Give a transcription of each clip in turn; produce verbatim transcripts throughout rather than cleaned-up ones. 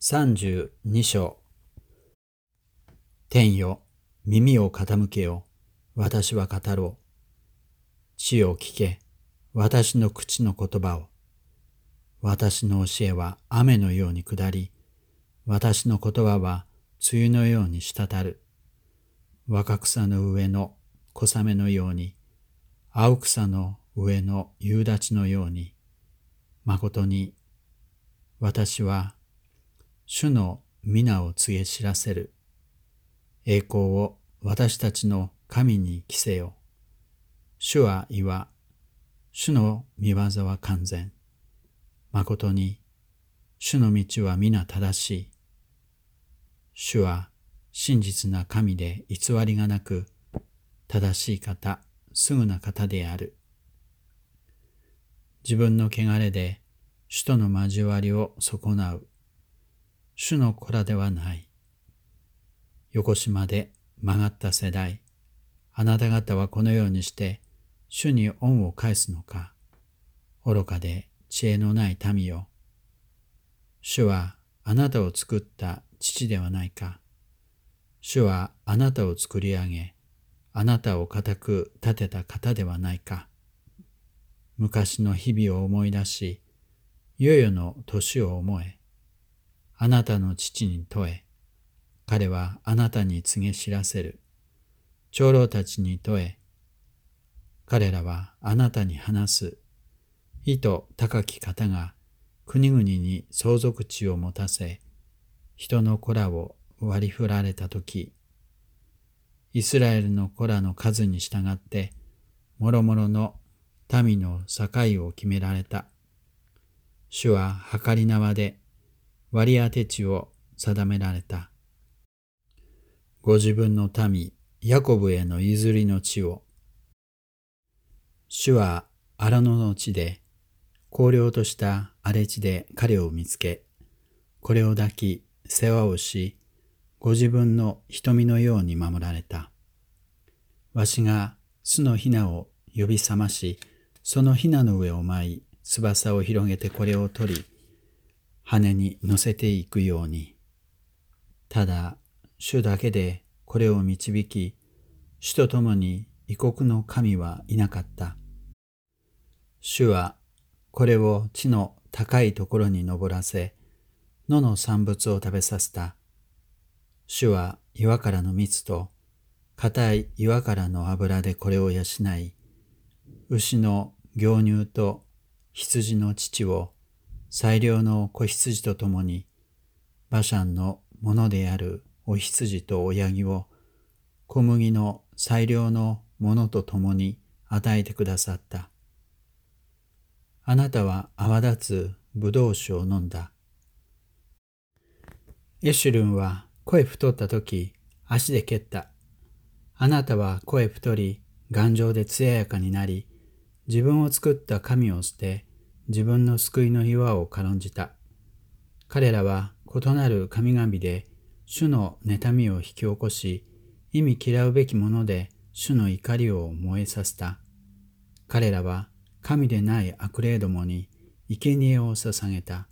さんじゅうに章。天よ、耳を傾けよ、私は語ろう。地よ聞け、私の口の言葉を。私の教えは雨のように下り、私の言葉は梅雨のように滴る。若草の上の小雨のように、青草の上の夕立のように、まことに私は主の皆を告げ知らせる。栄光を私たちの神に着せよ。主は言わ、主の御業は完全。まことに、主の道は皆正しい。主は真実な神で偽りがなく、正しい方、すぐな方である。自分の汚れで主との交わりを損なう。主の子らではない。よこしまで曲がった世代、あなた方はこのようにして主に恩を返すのか。愚かで知恵のない民よ。主はあなたを作った父ではないか。主はあなたを作り上げ、あなたを固く立てた方ではないか。昔の日々を思い出し、いよいよの年を思え。あなたの父に問え。彼はあなたに告げ知らせる。長老たちに問え。彼らはあなたに話す。意図高き方が国々に相続地を持たせ、人の子らを割り振られたとき、イスラエルの子らの数に従って、もろもろの民の境を決められた。主は計り縄で割り当て地を定められた。ご自分の民、ヤコブへの譲りの地を。主は荒野の地で、荒涼とした荒れ地で彼を見つけ、これを抱き、世話をし、ご自分の瞳のように守られた。わしが巣のヒナを呼び覚まし、そのヒナの上を舞い、翼を広げてこれを取り、羽に乗せていくように。ただ、主だけでこれを導き、主と共に異国の神はいなかった。主はこれを地の高いところに登らせ、野の産物を食べさせた。主は岩からの蜜と、硬い岩からの油でこれを養い、牛の牛乳と羊の乳を最良の子羊と共に、バシャンのものであるお羊とおヤギを小麦の最良のものと共に与えてくださった。あなたは泡立つぶどう酒を飲んだ。エシュルンは声太ったとき足で蹴った。あなたは声太り頑丈で艶やかになり、自分を作った神を捨て、自分の救いの岩を軽んじた。彼らは異なる神々で主の妬みを引き起こし、意味嫌うべきもので主の怒りを燃えさせた。彼らは神でない悪霊どもに生贄を捧げた。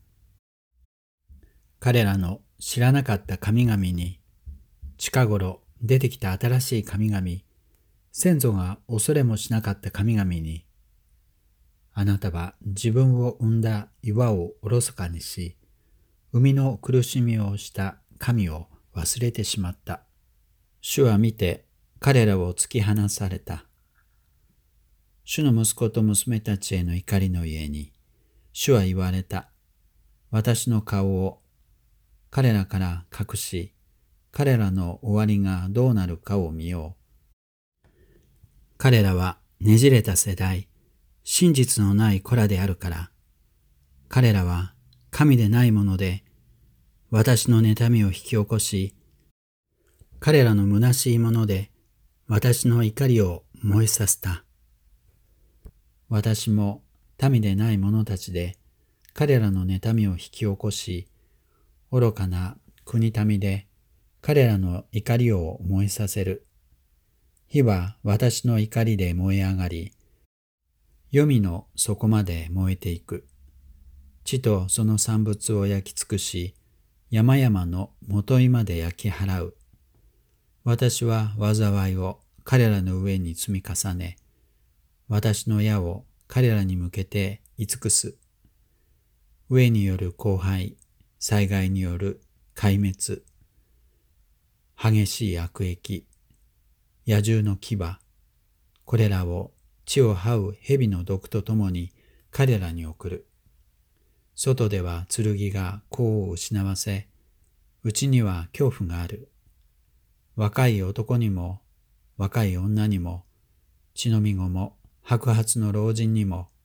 彼らの知らなかった神々に、近頃出てきた新しい神々、先祖が恐れもしなかった神々に、あなたは自分を生んだ岩をおろそかにし、生みの苦しみをした神を忘れてしまった。主は見て彼らを突き放された。主の息子と娘たちへの怒りの家に、主は言われた。私の顔を彼らから隠し、彼らの終わりがどうなるかを見よう。彼らはねじれた世代、真実のない子らであるから、彼らは神でないもので、私の妬みを引き起こし、彼らの虚しいもので、私の怒りを燃えさせた。私も民でない者たちで、彼らの妬みを引き起こし、愚かな国民で、彼らの怒りを燃えさせる。火は私の怒りで燃え上がり、黄泉の底まで燃えていく。地とその産物を焼き尽くし、 山々のもといまで焼き払う。私は災いを彼らの上に積み重ね、私の矢を彼らに向けてい尽くす。飢えによる荒廃、災害による壊滅、激しい悪役、野獣の牙、これらを地を這う蛇の毒とともに彼らに送る。外では剣が甲を失わせ、内には恐怖がある。若い男にも、若い女にも、血のみ子も、白髪の老人にも。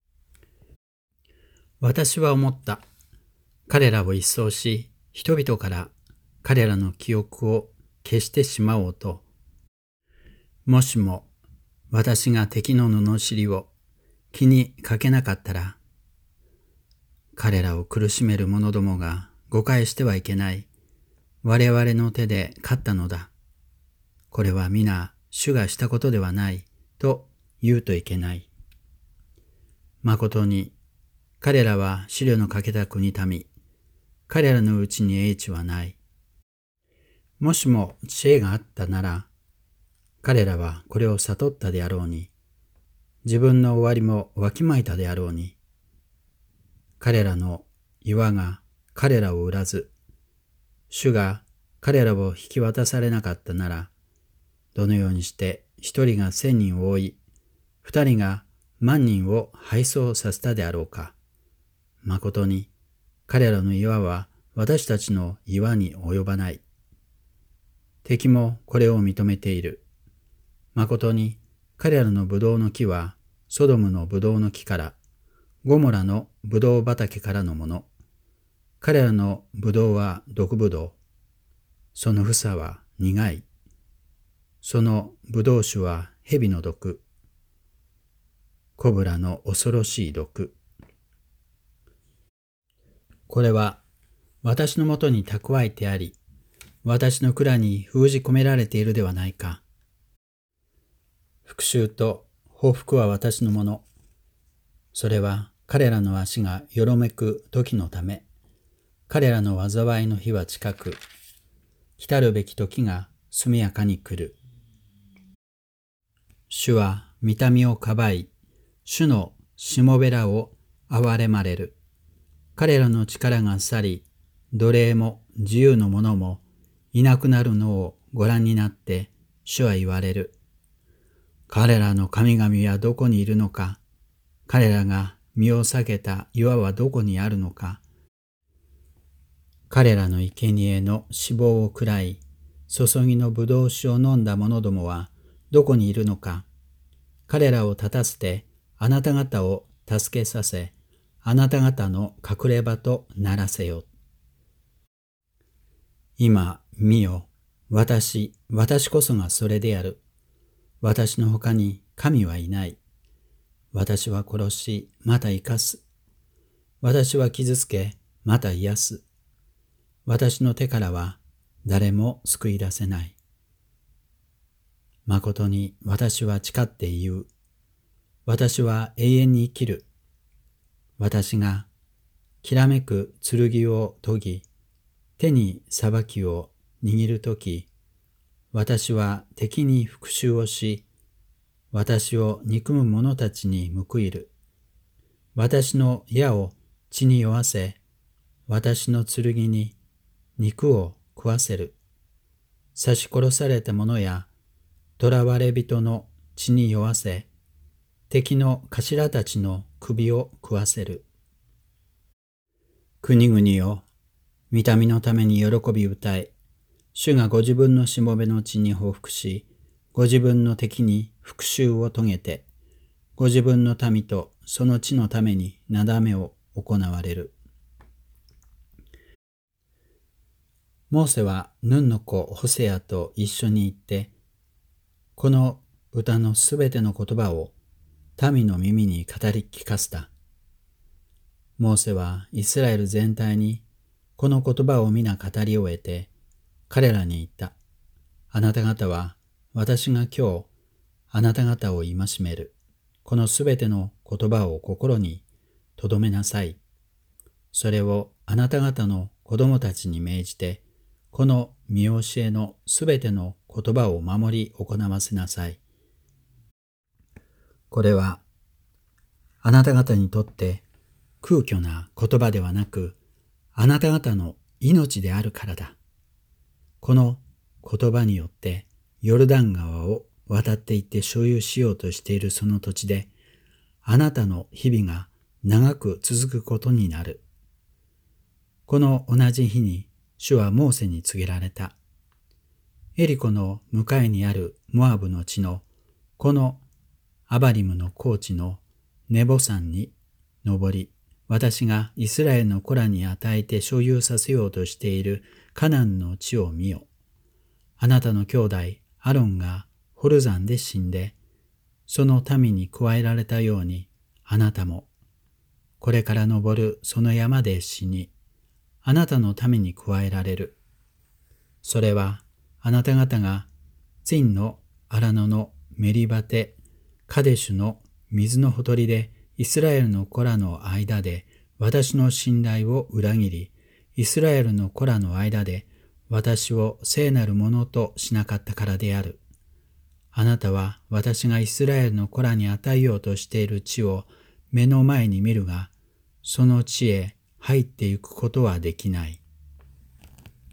私は思った。彼らを一掃し、人々から彼らの記憶を消してしまおうと。もしも私が敵の罵りを気にかけなかったら、彼らを苦しめる者どもが誤解してはいけない。我々の手で勝ったのだ。これは皆主がしたことではないと言うといけない。まことに彼らは資料のかけた国民、彼らのうちに英知はない。もしも知恵があったなら、彼らはこれを悟ったであろうに、自分の終わりもわきまいたであろうに、彼らの岩が彼らを売らず、主が彼らを引き渡されなかったなら、どのようにして一人が千人を追い、二人が万人を敗走させたであろうか。まことに彼らの岩は私たちの岩に及ばない。敵もこれを認めている。まことに彼らのブドウの木はソドムのブドウの木から、ゴモラのブドウ畑からのもの。彼らのブドウは毒ブドウ。その房は苦い。そのブドウ酒は蛇の毒。コブラの恐ろしい毒。これは私のもとに蓄えてあり、私の蔵に封じ込められているではないか。復讐と報復は私のもの。それは彼らの足がよろめく時のため、彼らの災いの日は近く、来たるべき時が速やかに来る。主は御民をかばい、主のしもべらを憐れまれる。彼らの力が去り、奴隷も自由の者もいなくなるのをご覧になって、主は言われる。彼らの神々はどこにいるのか。彼らが身を避けた岩はどこにあるのか。彼らの生贄の脂肪を食らい、注ぎの葡萄酒を飲んだ者どもはどこにいるのか。彼らを立たせて、あなた方を助けさせ、あなた方の隠れ場とならせよ。今、見よ、私、私こそがそれである。私の他に神はいない。私は殺し、また生かす。私は傷つけ、また癒す。私の手からは誰も救い出せない。まことに私は誓って言う。私は永遠に生きる。私がきらめく剣を研ぎ、手に裁きを握るとき、私は敵に復讐をし、私を憎む者たちに報いる。私の矢を血に酔わせ、私の剣に肉を食わせる。刺し殺された者や囚われ人の血に酔わせ、敵の頭たちの首を食わせる。国々よ、御民のために喜び歌え、主がご自分のしもべの血に報復し、ご自分の敵に復讐を遂げて、ご自分の民とその地のためになだめを行われる。モーセはヌンの子ホセアと一緒に行って、この歌のすべての言葉を民の耳に語り聞かせた。モーセはイスラエル全体にこの言葉を皆語り終えて、彼らに言った。あなた方は私が今日あなた方を戒める。このすべての言葉を心に留めなさい。それをあなた方の子供たちに命じて、この見教えのすべての言葉を守り行わせなさい。これは、あなた方にとって空虚な言葉ではなく、あなた方の命であるからだ。この言葉によって、ヨルダン川を渡っていって所有しようとしているその土地で、あなたの日々が長く続くことになる。この同じ日に主はモーセに告げられた。エリコの向かいにあるモアブの地のこのアバリムの高地のネボ山に登り、私がイスラエルの子らに与えて所有させようとしているカナンの地を見よ。あなたの兄弟アロンがホル山で死んで、その民に加えられたように、あなたもこれから登るその山で死に、あなたの民に加えられる。それはあなた方がツィンの荒野のメリバテ、カデシュの水のほとりでイスラエルの子らの間で私の信頼を裏切り、イスラエルの子らの間で私を聖なるものとしなかったからである。あなたは私がイスラエルの子らに与えようとしている地を目の前に見るが、その地へ入っていくことはできない。